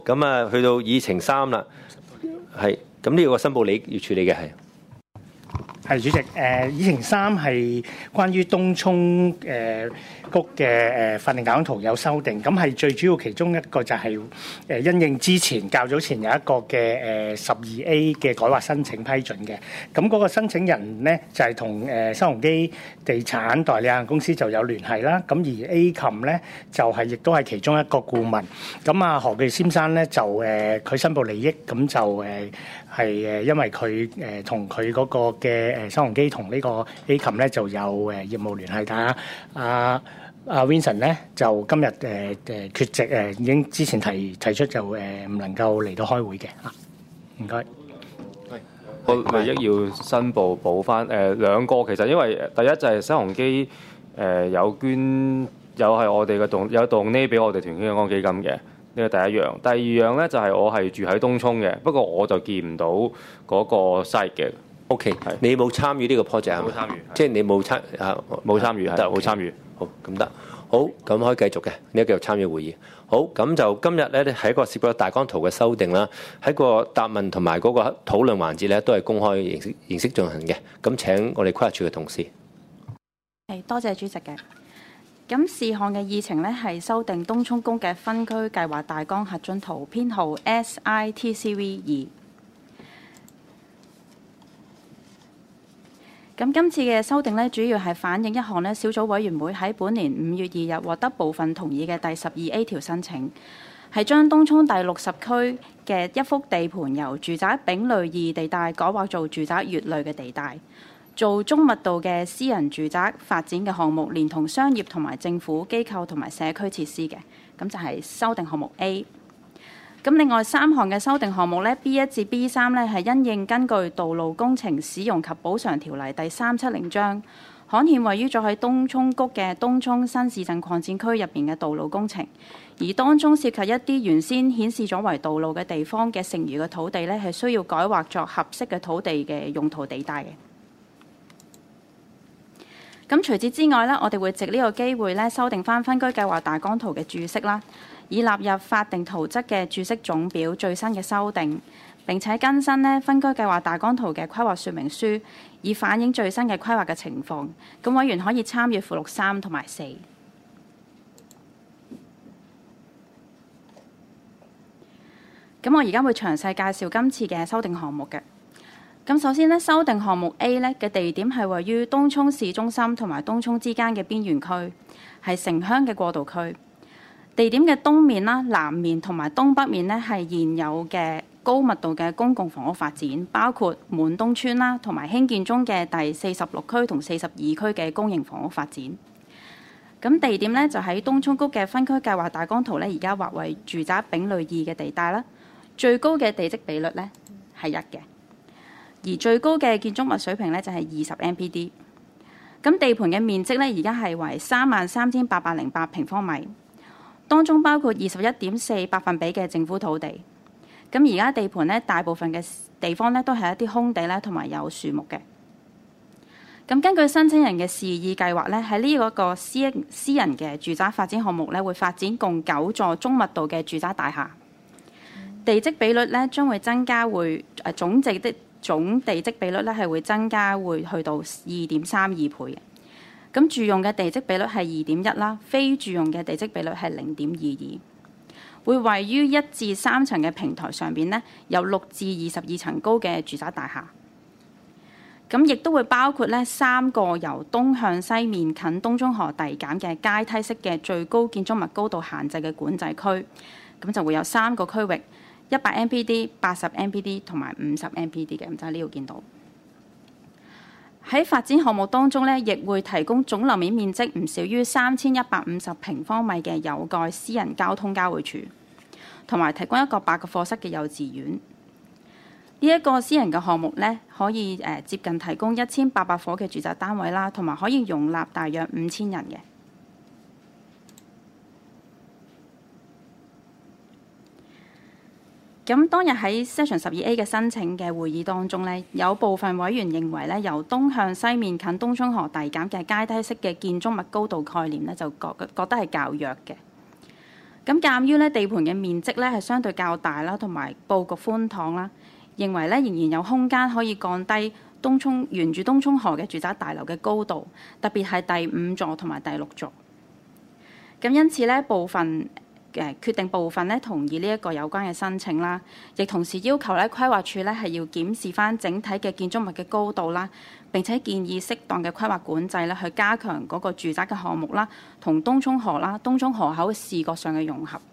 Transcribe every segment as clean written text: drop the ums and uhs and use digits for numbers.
咁啊，去到議程3啦，係咁呢個申報你要處理嘅係。 係主席，議程3係關於東涌谷嘅法定大綱圖有修訂，咁係最主要其中一個就係因應之前較早前有一個嘅12A 嘅改劃申請批准嘅，咁嗰個申請人呢，就係同新鴻基地產代理有限公司就有聯繫啦，咁而 A 琴呢，就係亦都係其中一個顧問，咁啊何記先生呢，就佢申報利益，咁就係因為佢同佢嗰個嘅新鴻基同呢個 A 琴咧就有業務聯繫，但係阿 Vincent 咧就今日缺席，已經之前提出就唔能夠嚟到開會嘅啊，唔該。 我唯一要申報補翻兩個，其實因為第一就係新鴻基有捐有係我哋嘅有donate俾我哋團結香港基金嘅。呢個第一樣，第二樣咧就係我係住喺東涌嘅，不過我就見唔到嗰個 site 嘅。 OK， 你冇參與呢個 project 係咪？ 冇參與， 即係你冇參與， 得冇參與。 好，咁得，好，咁可以繼續嘅，你繼續參與會議。好，咁就今日咧係一個涉及大綱圖嘅修訂啦，喺個答問同埋嗰個討論環節咧都係公開形式進行嘅。咁請我哋規劃處嘅同事。 係，多謝主席嘅。咁事項嘅議程咧係修訂東涌谷嘅分區計劃大綱核准圖編號 SITCV2。咁今次嘅修訂咧，主要係反映一項咧小組委員會喺本年5月2日獲得部分同意嘅第12A 條申請，係將東涌第60區嘅一幅地盤由住宅丙類2地帶改劃做住宅乙類嘅地帶，做中密度嘅私人住宅發展嘅項目，連同商業同埋政府機構同埋社區設施嘅，咁就係修訂項目 A。咁另外3項嘅修訂項目咧 ，B1 至 B3 咧係因應根據《道路工程使用及補償條例》第370章，刊憲位於咗喺東涌谷嘅東涌新市鎮擴展區入邊嘅道路工程，而當中涉及一啲原先顯示咗為道路嘅地方嘅剩餘嘅土地咧，係需要改劃作合適嘅土地嘅用途地帶嘅。咁除此之外咧，我哋會藉呢個機會咧修訂翻分區計劃大綱圖嘅注釋啦，以納入法定圖則嘅注釋總表最新嘅修訂，並且更新呢分區計劃大綱圖嘅規劃說明書，以反映最新嘅規劃嘅情況。咁委員可以參閱附錄3同埋4。咁我而家會詳細介紹今次嘅修訂項目嘅。咁首先咧，修訂項目 A 咧嘅地點係位於東涌市中心同埋東涌之間嘅邊緣區，係城鄉嘅過渡區。地點嘅東面啦、南面同埋東北面咧係現有嘅高密度嘅公共房屋發展，包括滿東村啦，同埋興建中嘅第46區同42區嘅公營房屋發展。咁地點咧就喺東涌谷嘅分區計劃大綱圖咧，而家劃為住宅丙類2嘅地帶啦。最高嘅地積比率咧係1嘅。而最高嘅建築物水平咧就係20 MPD。咁地盤嘅面積咧而家係為33,808平方米，當中包括21.4%嘅政府土地。咁而家地盤咧大部分嘅地方咧都係一啲空地咧同埋有樹木嘅。咁根據申請人嘅示意計劃咧，喺呢一個私人嘅住宅發展項目咧，會發展共9座中密度嘅住宅大廈。地積比率咧將會增加，總地積比率咧係會增加，會去到2.32倍嘅。咁住用嘅地積比率係2.1啦，非住用嘅地積比率係0.22。會位於1至3層嘅平台上邊呢，有6至22層高嘅住宅大廈。咁亦都會包括咧3個由東向西面近東涌河遞減嘅階梯式嘅最高建築物高度限制嘅管制區。咁就會有3個區域。100 MPD、80 MPD 同埋50 MPD 嘅，咁就喺呢度見到。喺發展項目當中咧，亦會提供總樓面面積唔少於3150平方米嘅有蓋私人交通交匯處，同埋提供一個8個課室嘅幼稚園。呢一個私人嘅項目咧，可以接近提供1800伙嘅住宅單位啦，同埋可以容納大約5000人嘅。咁當日喺 Section 12A 嘅申請嘅會議當中咧，有部分委員認為咧，由東向西面近東涌河遞減嘅階梯式嘅建築物高度概念咧，就覺得係較弱嘅。 咁鑑於咧地盤嘅面積咧係相對較大啦，同埋佈局寬敞啦，認為咧仍然有空間可以降低沿住東涌河嘅住宅大樓嘅高度，特別係第5座同埋第6座。咁因此咧決定部分咧同意呢一個有關嘅申請啦，亦同時要求咧規劃署咧係要檢視翻整體嘅建築物嘅高度啦，並且建議適當嘅規劃管制咧去加強嗰個住宅嘅項目啦，同東涌河啦、東涌河口視覺上嘅融合。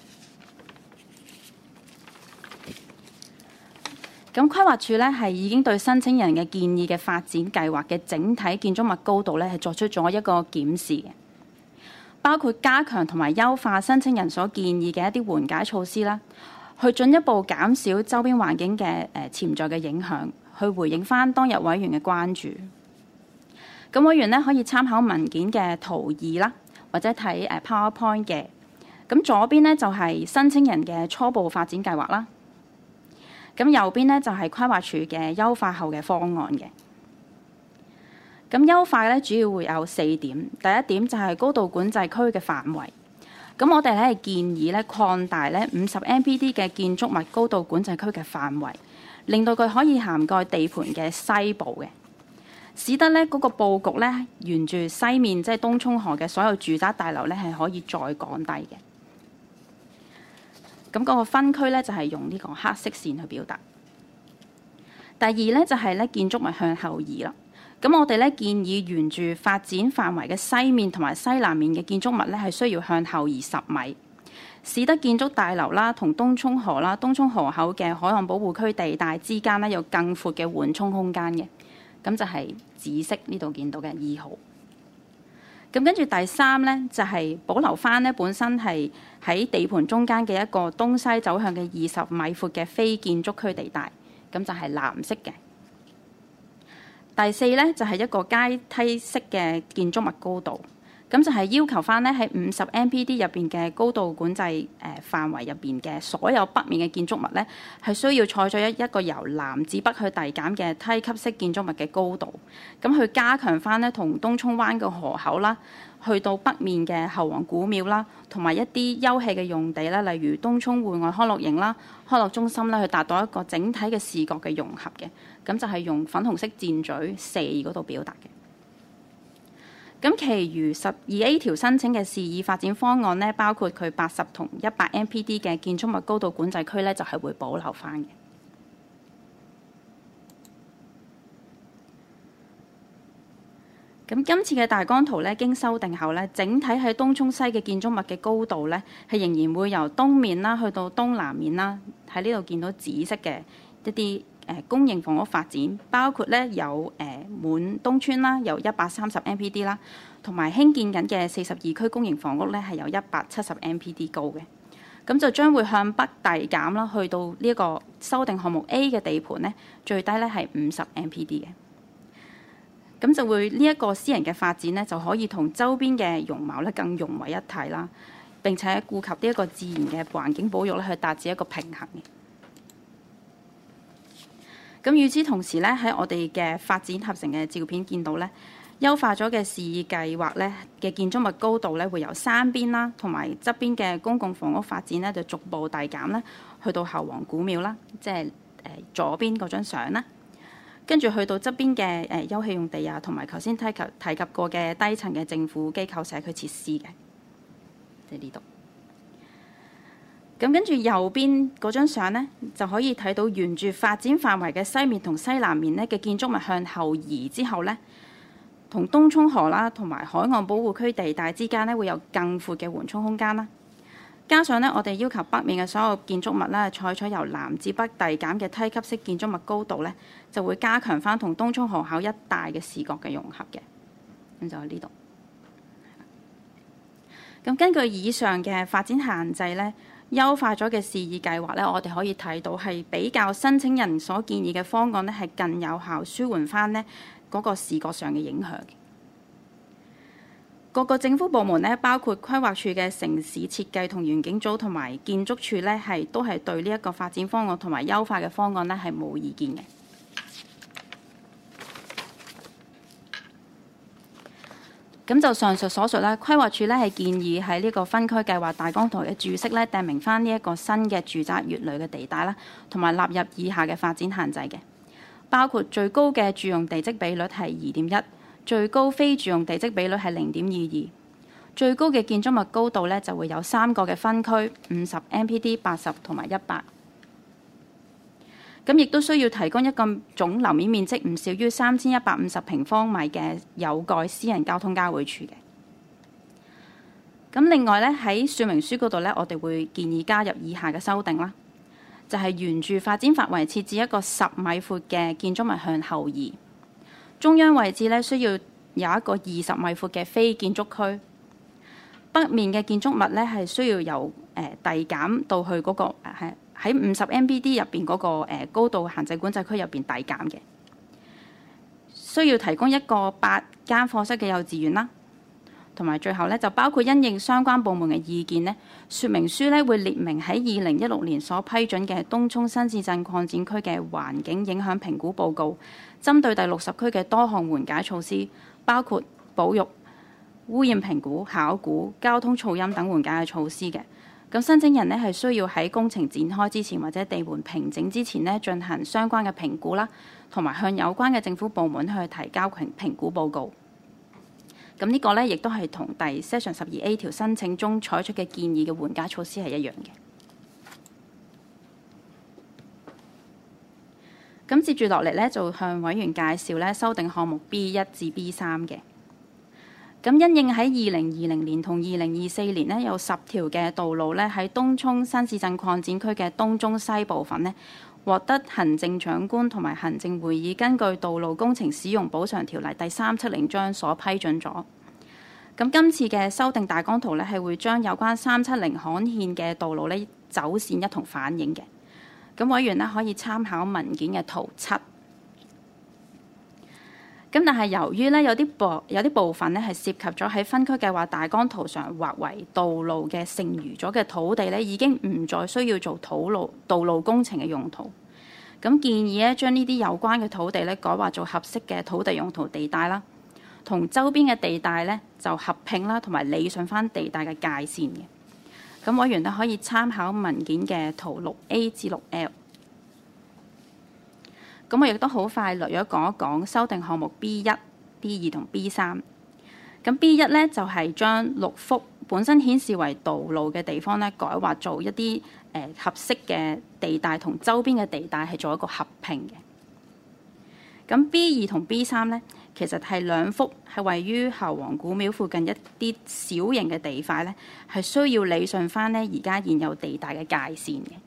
咁規劃署咧係已經對申請人嘅建議嘅發展計劃嘅整體建築物高度咧係作出咗一個檢視嘅。包括加強同埋優化申請人所建議嘅一啲緩解措施啦，去進一步減少周邊環境嘅潛在嘅影響，去回應翻當日委員嘅關注。咁委員咧可以參考文件嘅圖2啦，或者睇PowerPoint 嘅。咁左邊咧就係申請人嘅初步發展計劃啦，咁右邊咧就係規劃署嘅優化後嘅方案嘅。咁優化咧主要會有4點，第一點就係高度管制區嘅範圍。咁我哋咧係建議咧擴大咧50 MPD 嘅建築物高度管制區嘅範圍，令到佢可以涵蓋地盤嘅西部嘅，使得咧嗰個佈局咧沿住西面即係東涌河嘅所有住宅大樓咧係可以再降低嘅。咁嗰個分區咧就係用呢個黑色線去表達。第二咧就係咧建築物向後移啦。咁我哋咧建議沿住發展範圍嘅西面同埋西南面嘅建築物咧係需要向後移10米，使得建築大樓啦同東涌河啦、東涌河口嘅海岸保護區地帶之間咧有更闊嘅緩衝空間嘅。咁就係紫色呢度見到嘅2號。咁跟住第3咧就係保留翻咧本身係喺地盤中間嘅一個東西走向嘅20米闊嘅非建築區地帶，咁就係藍色嘅。第4咧就係一個階梯式嘅建築物高度，咁就係要求翻咧喺50 MPD 入邊嘅高度管制範圍入邊嘅所有北面嘅建築物咧，係需要採取一個由南至北去遞減嘅梯級式建築物嘅高度，咁去加強翻咧同東涌灣嘅河口啦，去到北面嘅後王古廟啦，同埋一啲休憩嘅用地啦，例如東涌戶外康樂營啦、康樂中心啦，去達到一個整體嘅視覺嘅融合嘅。咁就係用粉紅色箭嘴4嗰度表達嘅。咁，其餘12A 條申請嘅示意發展方案呢，包括佢80同100 MPD 嘅建築物高度管制區呢，就係會保留翻嘅。咁今次嘅大綱圖呢，經修訂後呢，整體喺東涌西嘅建築物嘅高度呢，係仍然會由東面啦去到東南面啦。喺呢度見到紫色嘅一啲公營房屋發展，包括咧有滿東村啦，由130 MPD 啦，同埋興建緊嘅42區公營房屋咧係有170 MPD 高嘅。咁就將會向北遞減啦，去到呢一個修訂項目 A 嘅地盤咧，最低咧係50 MPD 嘅。咁就會呢一個私人嘅發展咧，就可以同周邊嘅容貌咧更融為一體啦，並且顧及呢一個自然嘅環境保育咧，去達至一個平衡嘅。咁與此同時咧，喺我哋嘅發展合成嘅照片見到咧，優化咗嘅示意計劃咧嘅建築物高度咧，會由山邊啦，同埋側邊嘅公共房屋發展咧，就逐步遞減咧，去到後王古廟啦，即係左邊嗰張相啦，跟住去到側邊嘅休憩用地啊，同埋頭先提及過嘅低層嘅政府機構社區設施嘅，即係呢度。咁跟住右邊嗰張相呢，就可以睇到沿住發展範圍嘅西面同西南面呢嘅建築物向後移之後呢，同東涌河啦同埋海岸保護區地帶之間呢，會有更闊嘅緩衝空間啦。加上呢，我哋要求北面嘅所有建築物呢，採取由南至北遞減嘅梯級式建築物高度呢，就會加強翻同東涌河口一帶嘅視覺嘅融合嘅。咁就喺呢度。咁根據以上嘅發展限制呢，優化咗嘅示意計劃咧，我哋可以睇到係比較申請人所建議嘅方案咧，係更有效舒緩翻呢嗰個視覺上嘅影響。各個政府部門咧，包括規劃署嘅城市設計同園景組同埋建築署咧，都係對呢一個發展方案同埋優化嘅方案咧係冇意見嘅。 咁就上述所述咧，規劃署咧係建議喺呢個分區計劃大綱圖嘅注釋咧，訂明翻呢一個新嘅住宅乙類嘅地帶啦，同埋納入以下嘅發展限制嘅，包括最高嘅住用地積比率係2.1，最高非住用地積比率係0.22，最高嘅建築物高度咧就會有3個嘅分區，50 MPD、80同埋100。咁亦都需要提供一個總樓面面積唔少於3150平方米嘅有蓋私人交通交匯處嘅。咁另外咧喺說明書嗰度咧，我哋會建議加入以下嘅修訂啦，就係沿住發展範圍設置一個10米闊嘅建築物向後移，中央位置咧需要有一個20米闊嘅非建築區，北面嘅建築物咧係需要由遞減到去嗰個喺50 MPD 入邊嗰個高度限制管制區入邊遞減嘅，需要提供一個8間課室嘅幼稚園啦，同埋最後咧就包括因應相關部門嘅意見咧，說明書咧會列明喺2016年所批准嘅東涌新市鎮擴展區嘅環境影響評估報告，針對第60區嘅多項緩解措施，包括保育、污染評估、考古、交通噪音等緩解嘅措施嘅。咁申請人呢係需要喺工程展開之前或者地盤平整之前呢進行相關嘅評估啦，同埋向有關嘅政府部門去提交評估報告。咁呢個呢亦都係同第 Section 12A 條申請中採取嘅建議嘅緩解措施係一樣嘅。咁接住落嚟呢，就向委員介紹呢修訂項目 B1 至 B3 嘅。咁因應喺2020年同2024年呢，有10條嘅道路呢喺東涌新市鎮擴展區嘅東中西部分呢，獲得行政長官同埋行政會議根據道路工程使用補償條例第370章所批准咗。咁今次嘅修訂大綱圖呢，係會將有關370刊憲嘅道路呢走線一同反映嘅。咁委員呢可以參考文件嘅圖7。咁但係由於咧有啲部分咧係涉及咗喺分區計劃大綱圖上劃為道路嘅剩餘咗嘅土地咧，已經唔再需要做道路工程嘅用途。咁建議咧將呢啲有關嘅土地咧改劃做合適嘅土地用途地帶啦，同周邊嘅地帶咧就合併啦，同埋理順翻地帶嘅界線嘅。咁委員咧可以參考文件嘅圖6A 至6L。咁我亦都好快略咗講一講修訂項目 B1、B2 同 B3。咁 B1 咧就係將6幅本身顯示為道路嘅地方咧，改劃做一啲合適嘅地帶同周邊嘅地帶係做一個合併嘅。咁 B2 同 B3咧，其實係2幅係位於侯王古廟附近一啲小型嘅地塊咧，係需要理順翻咧而家現有地帶嘅界線嘅。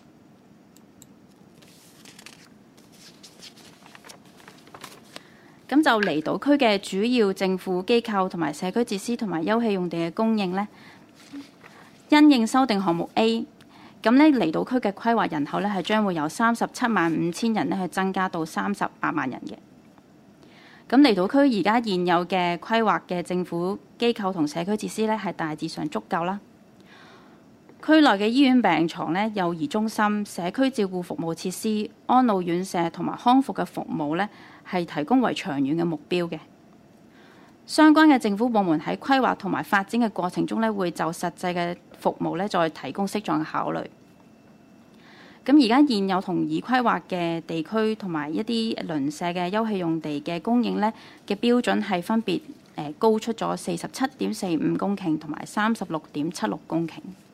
咁就離島區嘅主要政府機構同埋社區設施同埋休憩用地嘅供應呢，因應修訂項目 A， 咁呢離島區嘅規劃人口呢係將會由375000人呢去增加到38萬人嘅。咁離島區而家現有嘅規劃嘅政府機構同社區設施呢係大致上足夠啦。區內嘅醫院病床呢、幼兒中心、社區照顧服務設施、安老院舍同埋康復嘅服務呢，係提供為長遠嘅目標嘅。相關嘅政府部門喺規劃同埋發展嘅過程中呢，會就實際嘅服務呢再提供適當嘅考慮。咁而家現有同已規劃嘅地區同埋一啲鄰舍嘅休憩用地嘅供應呢嘅標準係分別高出咗47.45公頃同埋36.76公頃。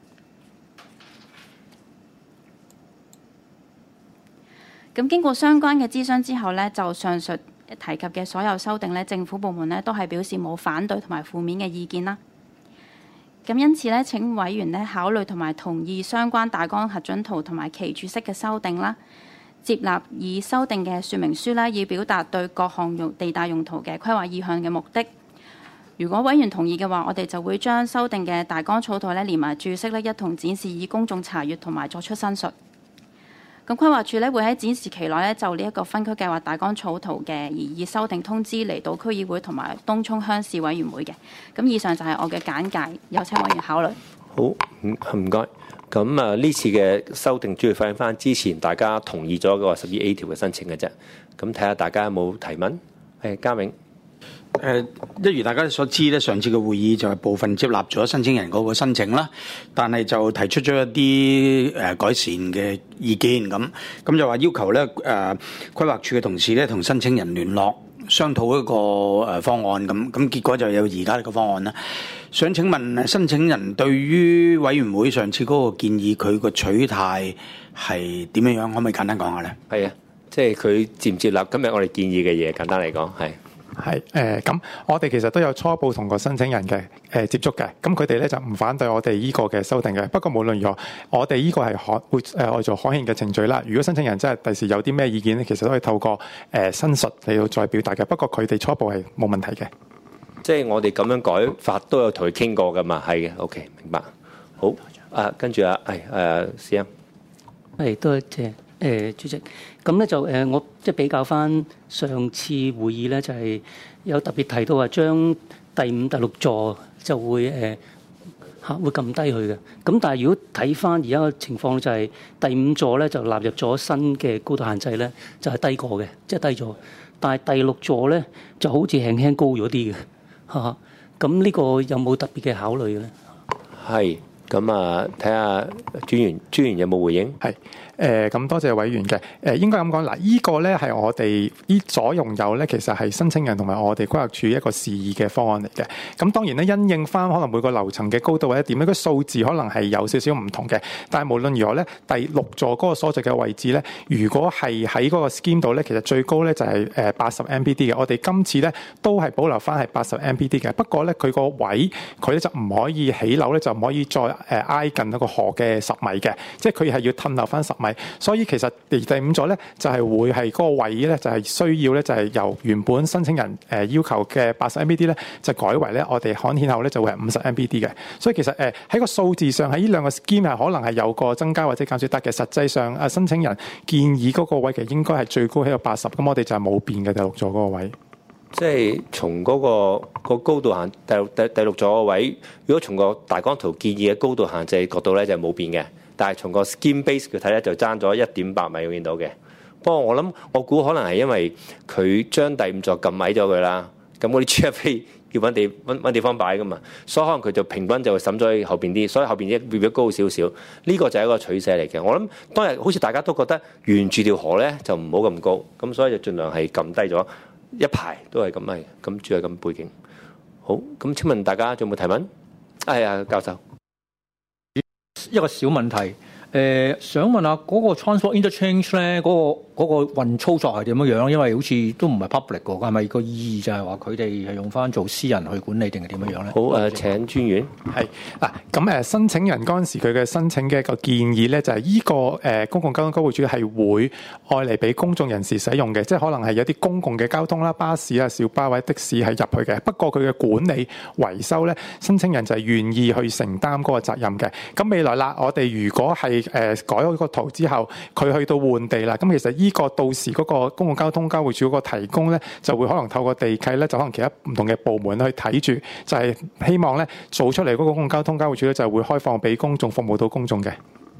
咁經過相關嘅諮詢之後呢，就上述提及嘅所有修訂呢，政府部門呢都係表示冇反對同埋負面嘅意見啦。咁因此呢，請委員呢考慮同埋同意相關大綱核准圖同埋其注釋嘅修訂啦，接納以修訂嘅說明書啦，以表達對各項地帶用途嘅規劃意向嘅目的。如果委員同意嘅話，我哋就會將修訂嘅大綱草圖呢連埋注釋呢一同展示以公眾查閱同埋作出申述。咁規劃署咧會喺展示期內咧就呢一個分區計劃大綱草圖嘅擬議修訂通知離島區議會同埋東涌鄉事委員會嘅。咁以上就係我嘅簡介，有請委員考慮。 好，唔該。咁呢次嘅修訂主要反映翻之前大家同意咗嗰個12A 條嘅申請嘅啫。咁睇下大家有冇提問？係嘉永。 一如大家所知咧，上次嘅會議就係部分接納咗申請人嗰個申請啦，但係就提出咗一啲改善嘅意見咁就話要求咧規劃處嘅同事咧同申請人聯絡商討一個方案咁結果就有而家呢個方案啦。想請問申請人對於委員會上次嗰個建議佢個取態係點樣？可唔可以簡單講下咧？ 係啊，即係佢接唔接納今日我哋建議嘅嘢？簡單嚟講係。 咁我哋其實都有初步同個申請人嘅接觸嘅，咁佢哋咧就唔反對我哋依個嘅修訂嘅。不過無論如何，我哋依個係會愛做可憲嘅程序啦。如果申請人真係第時有啲咩意見咧，其實都可以透過申述嚟到再表達嘅。不過佢哋初步係冇問題嘅。即係我哋咁樣改法都有同佢傾過噶嘛，係嘅。OK， 明白。好，跟住史生。 多謝。主席，咁咧就我即係比較翻上次會議咧，就係有特別提到話將第5、第6座就會會撳低佢嘅。咁但係如果睇翻而家嘅情況，就係第5座咧就納入咗新嘅高度限制咧，就係低過嘅，即係低咗。但係第6座咧就好似輕輕高咗啲嘅嚇。咁呢個有冇特別嘅考慮嘅咧？係。咁睇下專員有冇回應？係。咁多謝委員嘅。應該咁講嗱，依個咧係我哋依左用右咧，其實係申請人同埋我哋規劃處一個示意嘅方案嚟嘅。咁當然咧，因應翻可能每個樓層嘅高度或者點咧，個數字可能係有少少唔同嘅。但係無論如何咧，第6座嗰個所在嘅位置咧，如果係喺嗰個 scheme 度咧，其實最高咧就係80 MPD 嘅。我哋今次咧都係保留翻係80 MPD 嘅。不過咧佢個位佢咧就唔可以起樓咧，就唔可以再挨近一個河嘅10米嘅，即係佢係要褪後翻10米。所以其實第5座咧就係會係嗰個位咧就係需要咧就係由原本申請人要求嘅80 MPD 咧就改為咧我哋刊憲後咧就會係50 MPD 嘅。所以其實喺個數字上喺呢兩個 scheme 係可能係有個增加或者減少得嘅。實際上申請人建議嗰個位其實應該係最高喺個80，咁我哋就係冇變嘅第6座嗰個位。即係從嗰個高度限第6座個位，如果從個大綱圖建議嘅高度限制角度咧就係冇變嘅。但係從個 scheme base 佢睇咧就爭咗1.8米見到嘅。不過我估可能係因為佢將第5座撳矮咗佢啦，咁嗰啲 GFA 要揾地方擺噶嘛，所以可能佢就平均就審咗喺後邊啲，所以後邊一會比較高少少。呢個就係一個取捨嚟嘅。我諗當日好似大家都覺得沿住條河咧就唔好咁高，咁所以就盡量係撳低咗一排都係咁係，咁主要係咁背景。好，咁請問大家仲有冇提問？係啊，教授。 一個小問題，想問下嗰個 transport interchange 咧，嗰個運操作係點樣？因為好似都唔係 public 㗎，係咪個意義就係話佢哋係用翻做私人去管理定係點樣咧？ 好，請專員。係嗱，咁申請人嗰陣時佢嘅申請嘅一個建議咧，就係依個公共交通交匯處係會愛嚟俾公眾人士使用嘅，即係可能係有啲公共嘅交通啦、巴士啊、小巴或者的士係入去嘅。不過佢嘅管理維修咧，申請人就係願意去承擔嗰個責任嘅。咁未來啦，我哋如果係改咗個圖之後，佢去到換地啦，咁其實依個到時嗰個公共交通交匯處嗰個提供咧，就會可能透過地契咧，就可能其他唔同嘅部門去睇住，就係希望咧做出嚟嗰個公共交通交匯處咧，就會開放俾公眾服務到公眾嘅。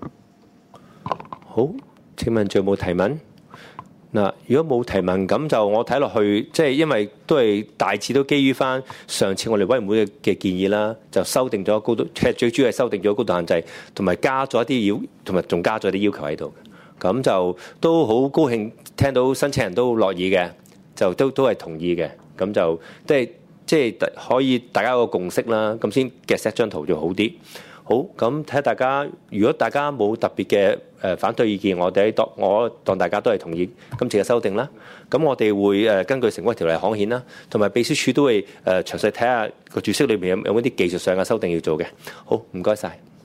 好，請問仲有冇提問？嗱，如果冇提問，咁就我睇落去，即係因為都係大致都基於翻上次我哋委員會嘅建議啦，就修訂咗高度，其實最主要係修訂咗高度限制，同埋加咗一啲同埋仲加咗啲要求喺度。咁就都好高興聽到申請人都樂意嘅，就都係同意嘅。咁就即係可以大家有個共識啦，咁先嘅 set 張圖就好啲。好，咁睇下大家，如果大家冇特別嘅反對意見，我當大家都係同意今次嘅修訂啦。咁我哋會根據城規條例刊憲啦，同埋秘書處都會詳細睇下個註釋裏面有冇啲技術上嘅修訂要做嘅。好，唔該晒。